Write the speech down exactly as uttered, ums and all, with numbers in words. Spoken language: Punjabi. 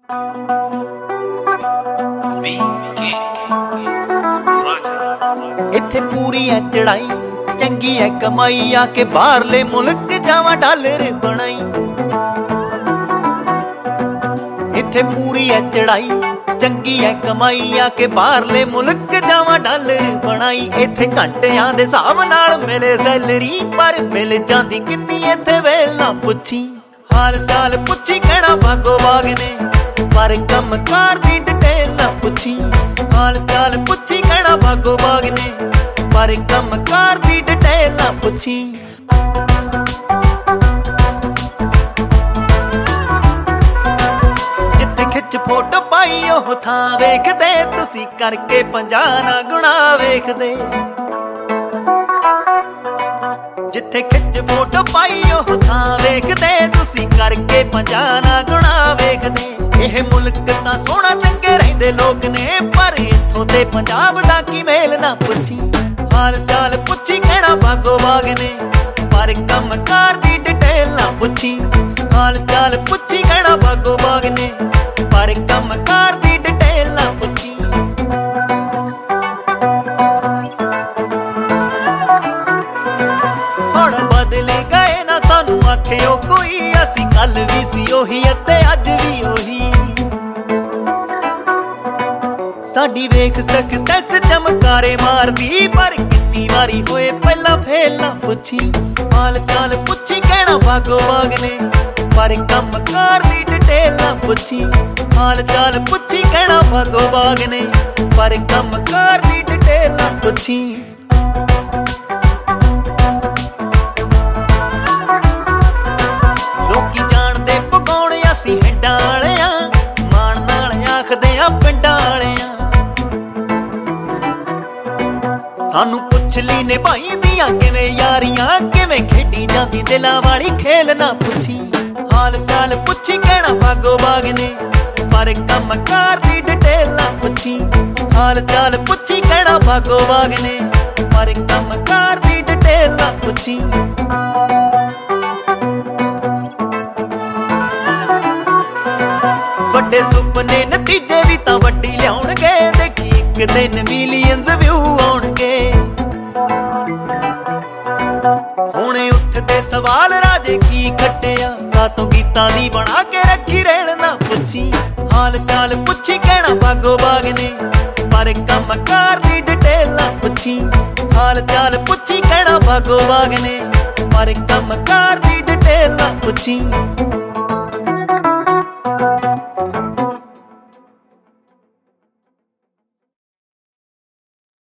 इत्थे पूरी है चढ़ाई चंगी है कमाई आके बाहरले मुल्क जावा डॉलर बनाई। इत्थे पूरी है चढ़ाई चंगी है कमाई आके बाहरले मुल्क जावा डॉलर बनाई। इत्थे घंटियां दे हिसाब नाल मिले सैलरी पर मिल जांदी किन्नी इत्थे वेल ना पुछी। हाल चाल पुछी कहना भागो बाग ने पर कम कार दी डिटेल ना पुछी। हाल चाल पुछी कहना भागो बाग ने पर कम कार दी डिटेल ना पुछी। जिथे खिच फोटो पाई ओह थां वेखदे तुसी करके पंजाह ना गुणा वेखदे। जिथे खिच फोटो पाई ओह थां वेखदे तुसी करके पंजाह ना गुणा वेखदे। ਇਹ ਮੁਲਕ ਤਾਂ ਸੋਹਣਾ ਚੰਗੇ ਰਹਿੰਦੇ ਲੋਕ ਨੇ ਪਰ ਇੱਥੋਂ ਦੇ ਪੰਜਾਬ ਦਾ ਕੀ ਮੇਲ ਨਾ ਪੁੱਛੀ। ਹਾਲ ਚਾਲ ਪੁੱਛੀ ਕਹਿਣਾ ਭਾਗੋ ਬਾਗ ਨੇ ਪਰ ਕੰਮ ਕਾਰ ਦੀ ਡਿਟੇਲ ਨਾ ਪੁੱਛੀ। ਹਾਲ ਚਾਲ ਪੁੱਛੀ ਕਹਿਣਾ ਭਾਗੋ ਬਾਗ ਨੇ ਪਰ ਕੰਮ ਕਾਰ ਦੀ ਡਿਟੇਲ ਨਾ ਪੁੱਛੀ। ਹੁਣ ਬਦਲ ਗਏ ਨਾ ਸਾਨੂੰ ਆਖਿਓ ਕੋਈ ਅਸੀਂ ਕੱਲ ਵੀ ਸੀ ਉਹੀ ਅਤੇ ਅੱਜ ਵੀ ਉਹੀ। ਸਾਡੀ ਵੇਖ ਸਕਸੈਸ ਚਮਕਾਰੇ ਮਾਰਦੀ ਪਰ ਕਿੰਨੀ ਵਾਰੀ ਹੋਏ ਪਹਿਲਾਂ ਫੇਲ ਨਾ ਪੁੱਛੀ। ਹਾਲ ਚਾਲ ਪੁੱਛੀ ਕਹਿਣਾ ਭਾਗੋ ਬਾਗ ਨੇ ਪਰ ਕੰਮ ਕਾਰ ਦੀ ਡਿਟੇਲ ਨਾ ਪੁੱਛੀ। ਹਾਲ ਚਾਲ ਪੁੱਛੀ ਕਹਿਣਾ ਭਾਗੋ ਬਾਗ ਨੇ ਪਰ ਕੰਮ ਕਾਰ ਦੀ ਡਿਟੇਲ ਨਾ ਪੁੱਛੀ। ਲੋਕੀ ਜਾਣਦੇ ਪਕਾਉਣ ਅਸੀਂ ਹਿੰਡਾਂ ਵਾਲਿਆਂ ਮਾਣ ਨਾਲ ਆਖਦੇ ਆ ਪਿੰਡਾਂ ਵਾਲਿਆਂ। ਸਾਨੂੰ ਪੁੱਛ ਲਈ ਨਿਭਾਈ ਦੀਆਂ ਕਿਵੇਂ ਯਾਰੀਆਂ ਕਿਵੇਂ ਖੇਡੀ ਜਾਂਦੀ ਦਿਲਾਂ ਵਾਲੀ ਖੇਲ ਨਾ ਪੁੱਛੀ। ਹਾਲ ਚਾਲ ਪੁੱਛੀ ਕਹਿਣਾ ਭਾਗੋ ਬਾਗ ਨੇ ਪਰ ਕੰਮ ਕਾਰ ਦੀ ਡਿਟੇਲ ਨਾ ਪੁੱਛੀ। ਹਾਲ ਚਾਲ ਪੁੱਛੀ ਕਹਿਣਾ ਭਾਗੋ ਬਾਗ ਨੇ ਪਰ ਕੰਮ ਕਾਰ ਦੀ ਡਿਟੇਲ ਨਾ ਪੁੱਛੀ। ਵੱਡੇ ਸੁਪਨੇ ਨਤੀਜੇ ਵੀ ਤਾਂ ਵੱਡੀ ਲਿਆਉਣਗੇ ਦੇਖੀ ਇੱਕ ਦਿਨ ਮਿਲੀਅਨਸ ਵਿਊ ਆਉਣਗੇ। ਹੁਣੇ ਉੱਠਦੇ ਸਵਾਲ ਰਾਜੇ ਕੀ ਖੱਟਿਆ ਕਾਤੋਂ ਗੀਤਾਂ ਦੀ ਬਣਾ ਕੇ ਰੱਖੀ ਰੇਲ ਨਾ ਪੁੱਛੀ। ਹਾਲ ਚਾਲ ਪੁੱਛੀ ਕਹਿਣਾ ਭਾਗੋ ਬਾਗ ਨੇ ਪਰ ਕੰਮ ਕਾਰ ਦੀ ਡਿਟੇਲ ਨਾ ਪੁੱਛੀ। ਹਾਲ ਚਾਲ ਪੁੱਛੀ ਕਹਿਣਾ ਭਾਗੋ ਬਾਗ ਨੇ ਪਰ ਕੰਮ ਕਾਰ ਦੀ ਡਿਟੇਲ ਨਾ ਪੁੱਛੀ।